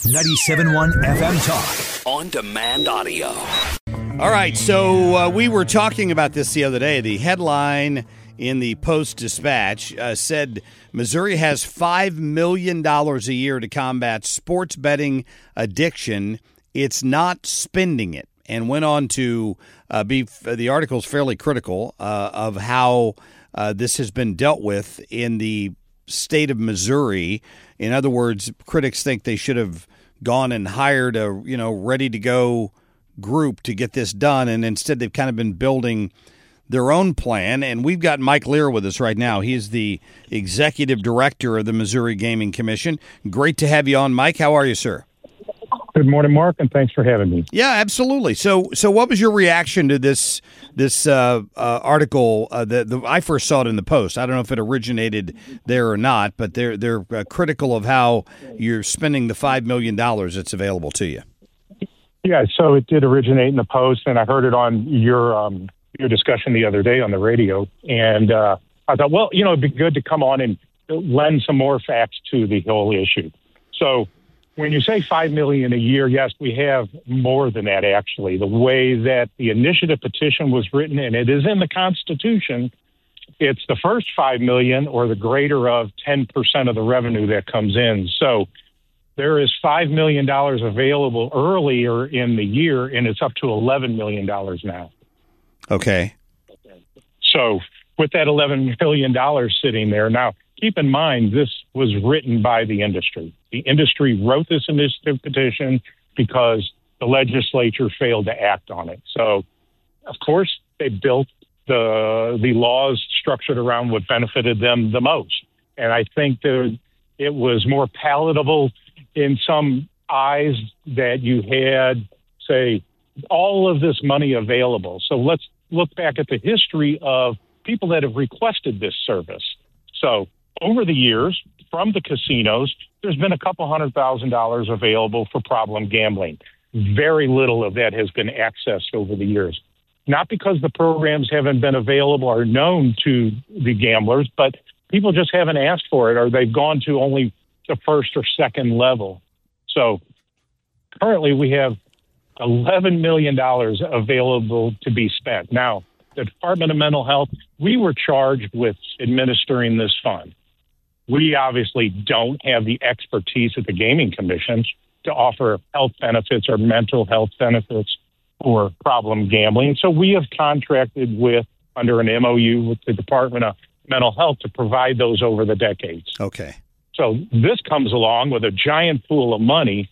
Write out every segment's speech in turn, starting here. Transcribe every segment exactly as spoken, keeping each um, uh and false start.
ninety-seven point one F M Talk. On demand audio. All right, so uh, we were talking about this the other day. The headline in the Post-Dispatch uh, said Missouri has five million dollars a year to combat sports betting addiction. It's not spending it. And went on to uh, be, the article is fairly critical uh, of how uh, this has been dealt with in the state of Missouri. In other words, critics think they should have gone and hired a, you know, ready-to-go group to get this done, and instead they've kind of been building their own plan. And we've got Mike Lear with us right now. He's the executive director of the Missouri Gaming Commission. Great to have you on, Mike. How are you, sir? Good morning, Mark, and thanks for having me. Yeah, absolutely. So, so what was your reaction to this this uh, uh, article? Uh, that the, I first saw it in the Post. I don't know if it originated there or not, but they're they're uh, critical of how you're spending the five million dollars that's available to you. Yeah, so it did originate in the Post, and I heard it on your um, your discussion the other day on the radio, and uh, I thought, well, you know, it'd be good to come on and lend some more facts to the whole issue. So, when you say five million dollars a year, yes, we have more than that, actually. The way that the initiative petition was written, and it is in the Constitution, it's the first five million dollars or the greater of ten percent of the revenue that comes in. So there is five million dollars available earlier in the year, and it's up to eleven million dollars now. Okay. So with that eleven million dollars sitting there, now keep in mind, this was written by the industry. The industry wrote this initiative petition because the legislature failed to act on it. So, of course, they built the the laws structured around what benefited them the most. And I think that it was more palatable in some eyes that you had, say, all of this money available. So let's look back at the history of people that have requested this service. So over the years, from the casinos, there's been a couple hundred thousand dollars available for problem gambling. Very little of that has been accessed over the years. Not because the programs haven't been available or known to the gamblers, but people just haven't asked for it, or they've gone to only the first or second level. So currently we have eleven million dollars available to be spent. Now, the Department of Mental Health, we were charged with administering this fund. We obviously don't have the expertise at the Gaming Commission to offer health benefits or mental health benefits for problem gambling. So we have contracted with, under an M O U with the Department of Mental Health to provide those over the decades. Okay. So this comes along with a giant pool of money.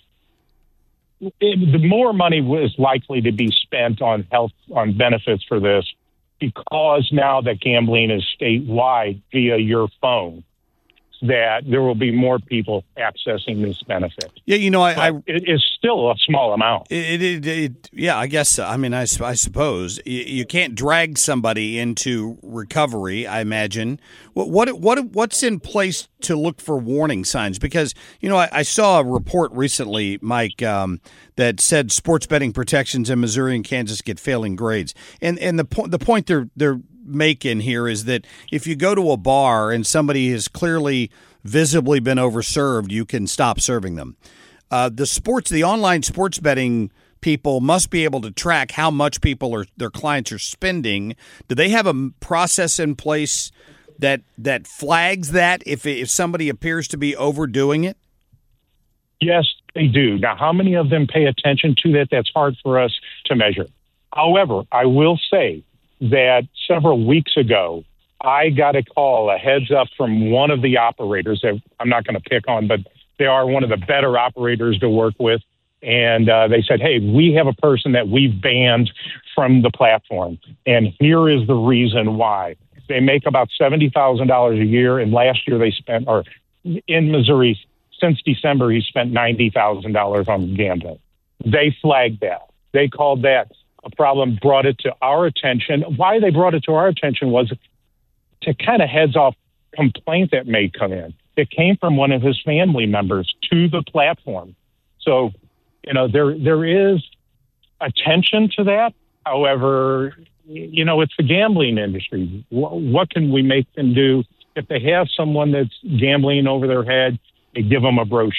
It, the more money is likely to be spent on health, on benefits for this, because now that gambling is statewide via your phone, that there will be more people accessing this benefit. Yeah, you know, I, I it is still a small amount. It, it, it, yeah, I guess. I mean, I, I suppose you, you can't drag somebody into recovery. I imagine. What what what what's in place to look for warning signs? Because you know, I, I saw a report recently, Mike, um, that said sports betting protections in Missouri and Kansas get failing grades, and and the point the point they're they're making here is that if you go to a bar and somebody has clearly visibly been overserved, you can stop serving them. Uh, the sports, the online sports betting people must be able to track how much people or their clients are spending. Do they have a process in place that that flags that if if somebody appears to be overdoing it? Yes, they do. Now, how many of them pay attention to that? That's hard for us to measure. However, I will say that several weeks ago, I got a call, a heads up from one of the operators that I'm not going to pick on, but they are one of the better operators to work with. And uh, they said, hey, we have a person that we've banned from the platform. And here is the reason why. They make about seventy thousand dollars a year. And last year they spent, or in Missouri, since December, he spent ninety thousand dollars on gambling. They flagged that. They called that a problem, brought it to our attention. Why they brought it to our attention was to kind of heads off complaint that may come in. It came from one of his family members to the platform. So, you know, there there is attention to that. However, you know, it's the gambling industry. What, what can we make them do? If they have someone that's gambling over their head, they give them a brochure.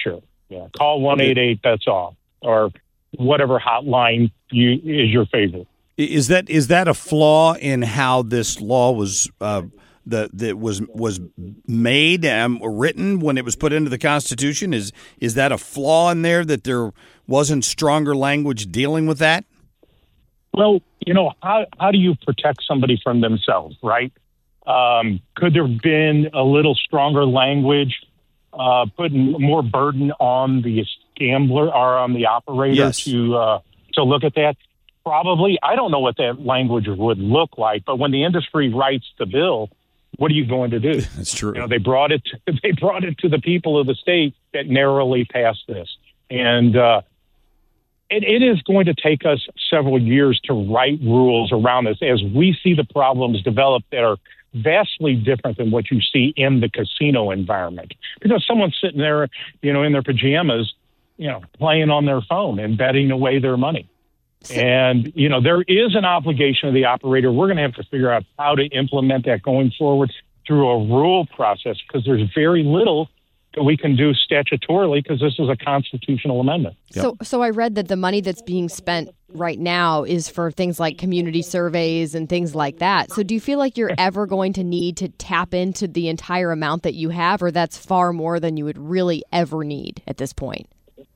Yeah, call one eight eight bets off or whatever hotline you is your favorite. Is that is that a flaw in how this law was uh, the that was was made um, written when it was put into the Constitution? Is is that a flaw in there that there wasn't stronger language dealing with that? Well, you know, how how do you protect somebody from themselves, right? Um, could there have been a little stronger language, uh, putting more burden on the gambler or on the operator yes. to uh, to look at that? Probably. I don't know what that language would look like, but when the industry writes the bill, what are you going to do? That's true. You know, they brought it. To, they brought it to the people of the state that narrowly passed this, and uh, it, it is going to take us several years to write rules around this as we see the problems develop that are vastly different than what you see in the casino environment. Because someone's sitting there, you know, in their pajamas, you know, playing on their phone and betting away their money. And, you know, there is an obligation of the operator. We're going to have to figure out how to implement that going forward through a rule process, because there's very little that we can do statutorily because this is a constitutional amendment. Yep. So so I read that the money that's being spent right now is for things like community surveys and things like that. So do you feel like you're ever going to need to tap into the entire amount that you have, or that's far more than you would really ever need at this point?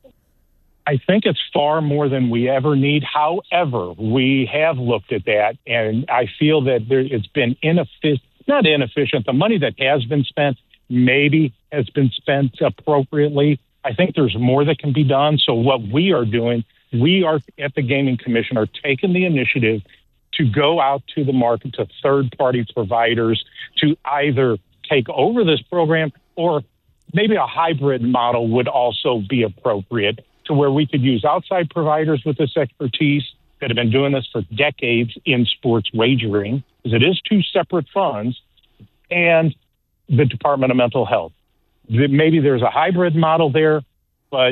I think it's far more than we ever need. However, we have looked at that, and I feel that there, it's been inefficient, not inefficient. The money that has been spent maybe has been spent appropriately. I think there's more that can be done. So what we are doing, we are at the Gaming Commission are taking the initiative to go out to the market, to third-party providers, to either take over this program, or maybe a hybrid model would also be appropriate, to where we could use outside providers with this expertise that have been doing this for decades in sports wagering, because it is two separate funds, and the Department of Mental Health. Maybe there's a hybrid model there, but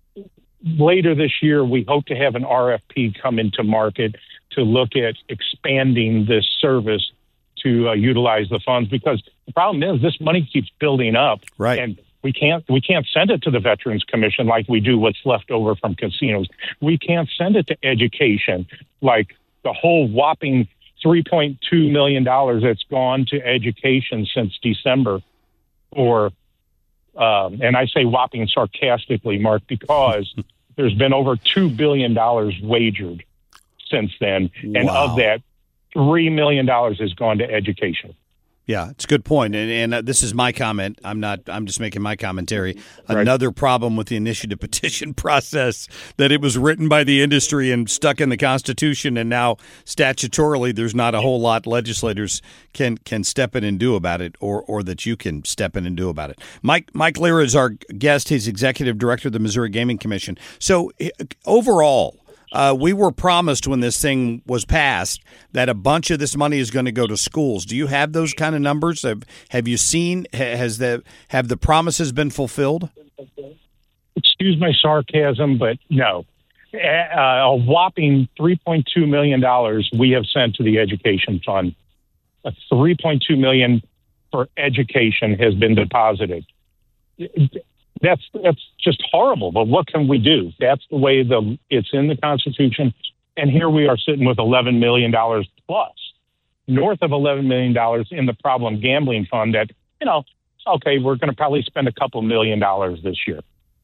later this year, we hope to have an R F P come into market to look at expanding this service to uh, utilize the funds, because the problem is this money keeps building up. Right. And We can't we can't send it to the Veterans Commission like we do what's left over from casinos. We can't send it to education like the whole whopping three point two million dollars that's gone to education since December. Or, um, and I say whopping sarcastically, Mark, because there's been over two billion dollars wagered since then. And wow. of that, three million dollars has gone to education. Yeah, it's a good point, and, and uh, this is my comment. I'm not. I'm just making my commentary. Right. Another problem with the initiative petition process, that it was written by the industry and stuck in the Constitution, and now statutorily there's not a whole lot legislators can can step in and do about it, or or that you can step in and do about it. Mike Mike Lira is our guest. He's executive director of the Missouri Gaming Commission. So overall, Uh, we were promised when this thing was passed that a bunch of this money is going to go to schools. Do you have those kind of numbers? Have Have you seen? Has the have the promises been fulfilled? Excuse my sarcasm, but no. Uh, a whopping three point two million dollars we have sent to the education fund. A three point two million dollars for education has been deposited. That's that's just horrible. But what can we do? That's the way the it's in the Constitution. And here we are sitting with eleven million dollars plus, north of eleven million dollars in the problem gambling fund that, you know, okay, we're going to probably spend a couple million dollars this year.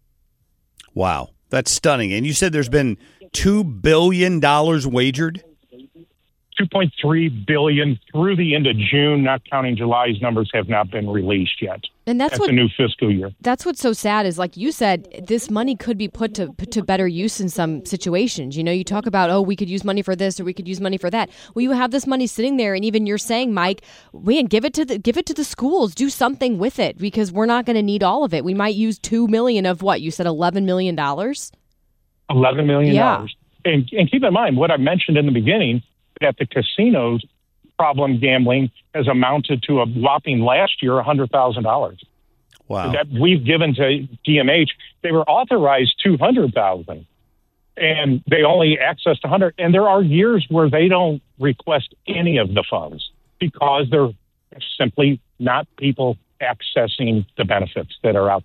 Wow. That's stunning. And you said there's been two billion dollars wagered? two point three billion dollars through the end of June, not counting July's numbers have not been released yet. And that's, that's what, a new fiscal year. That's what's so sad is, like you said, this money could be put to put to better use in some situations. You know, you talk about, oh, we could use money for this or we could use money for that. Well, you have this money sitting there, and even you're saying, Mike, man, give it to the give it to the schools. Do something with it, because we're not going to need all of it. We might use two million of what you said, eleven million dollars. Eleven million dollars. Yeah. And, and keep in mind what I mentioned in the beginning, that the casinos problem gambling has amounted to a whopping last year one hundred thousand dollars. Wow. That we've given to D M H. They were authorized two hundred thousand dollars, and they only accessed one hundred. And there are years where they don't request any of the funds because they're simply not people accessing the benefits that are out there.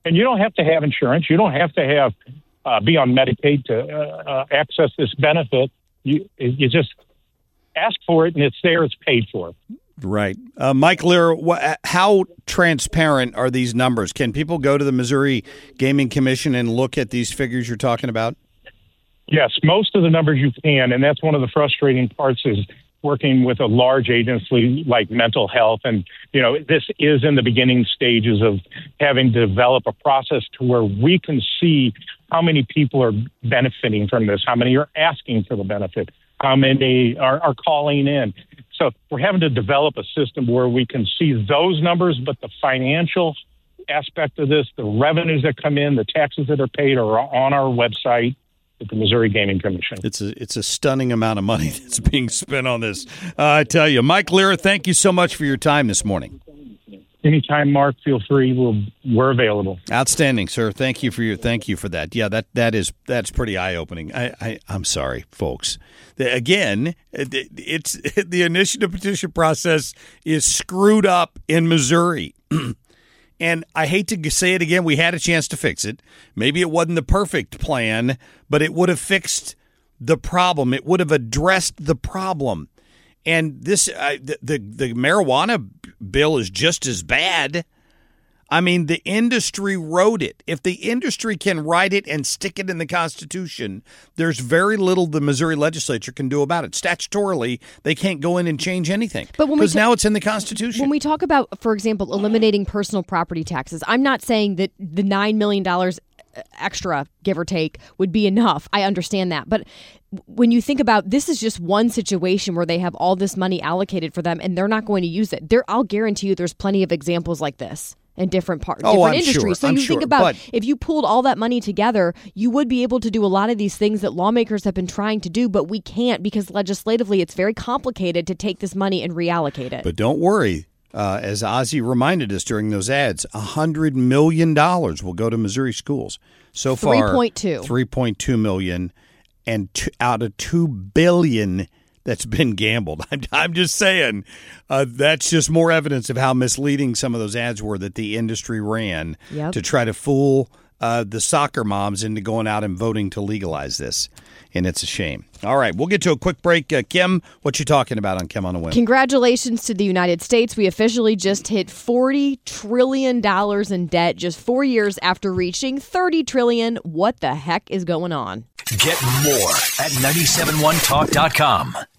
And you don't have to have insurance. You don't have to have uh, be on Medicaid to uh, uh, access this benefit. You you just ask for it, and it's there. It's paid for. Right. Uh, Mike Lear, wh- how transparent are these numbers? Can people go to the Missouri Gaming Commission and look at these figures you're talking about? Yes, most of the numbers you can, and that's one of the frustrating parts is working with a large agency like mental health. And, you know, this is in the beginning stages of having to develop a process to where we can see how many people are benefiting from this, how many are asking for the benefit, how many are, are calling in. So we're having to develop a system where we can see those numbers, but the financial aspect of this, the revenues that come in, the taxes that are paid are on our website at the Missouri Gaming Commission. It's a it's a stunning amount of money that's being spent on this. Uh, I tell you, Mike Lear, thank you so much for your time this morning. Anytime, Mark, feel free. We'll, we're available. Outstanding, sir. Thank you for your thank you for that. Yeah, that that is that's pretty eye opening. I, I I'm sorry, folks. The, again, it's the initiative petition process is screwed up in Missouri. And I hate to say it again, we had a chance to fix it. Maybe it wasn't the perfect plan, but it would have fixed the problem. It would have addressed the problem. And this, uh, the, the the marijuana bill is just as bad. I mean, the industry wrote it. If the industry can write it and stick it in the Constitution, there's very little the Missouri legislature can do about it. Statutorily, they can't go in and change anything because ta- now it's in the Constitution. When we talk about, for example, eliminating personal property taxes, I'm not saying that the nine million dollars extra, give or take, would be enough. I understand that. But when you think about this is just one situation where they have all this money allocated for them and they're not going to use it. There, I'll guarantee you there's plenty of examples like this in different parts, oh, different I'm industries. Sure. So I'm you sure. think about but, if you pulled all that money together, you would be able to do a lot of these things that lawmakers have been trying to do, but we can't because legislatively it's very complicated to take this money and reallocate it. But don't worry. Uh, as Ozzie reminded us during those ads, one hundred million dollars will go to Missouri schools. So far, three point two three point two million dollars, and two, out of two billion dollars that's been gambled. I'm, I'm just saying uh, that's just more evidence of how misleading some of those ads were that the industry ran yep. to try to fool uh, the soccer moms into going out and voting to legalize this. And it's a shame. All right, we'll get to a quick break. Uh, Kim, what you talking about on Kim on a Whim? Congratulations to the United States. We officially just hit forty trillion dollars in debt just four years after reaching thirty trillion dollars. What the heck is going on? Get more at nine seven one talk dot com.